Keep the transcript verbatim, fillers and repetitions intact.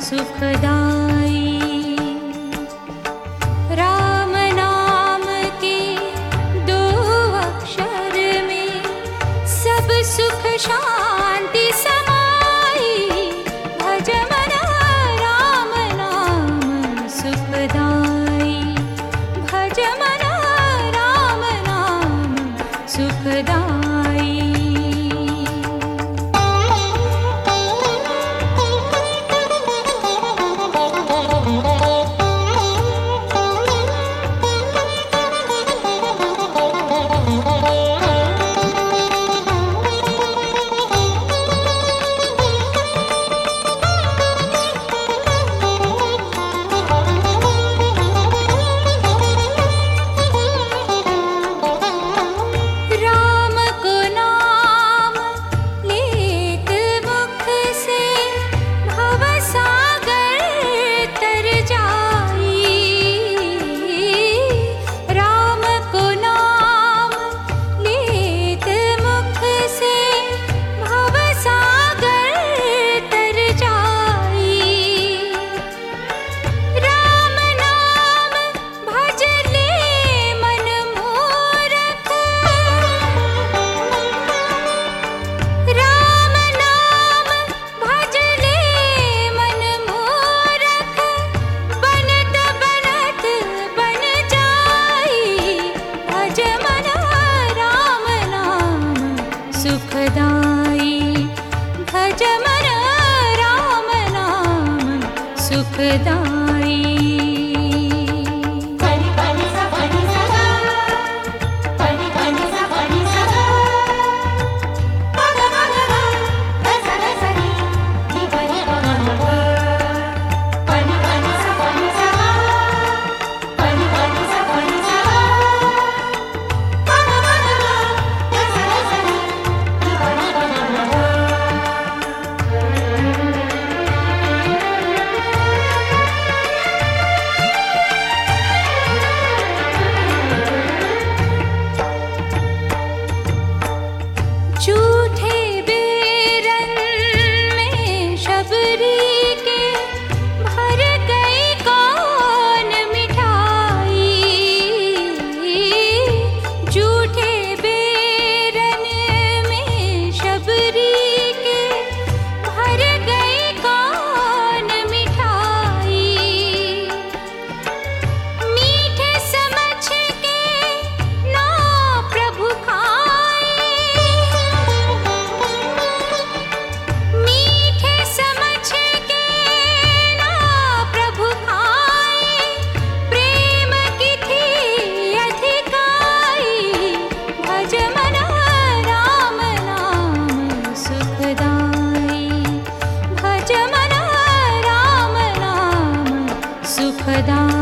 सुखदाई। राम नाम के दो अक्षर में सब सुख शांति समाई। भज मन राम नाम सुखदाई। भज मन राम नाम सुखदाई। सुखदाई। भज मन राम नाम सुखदाई। झूठे बेरन में शबरी के भर गई कौन मिठाई। झूठे बेरन में शबरी के भर गई कौन मिठाई। मीठे समझ के ना प्रभु सुखदाई।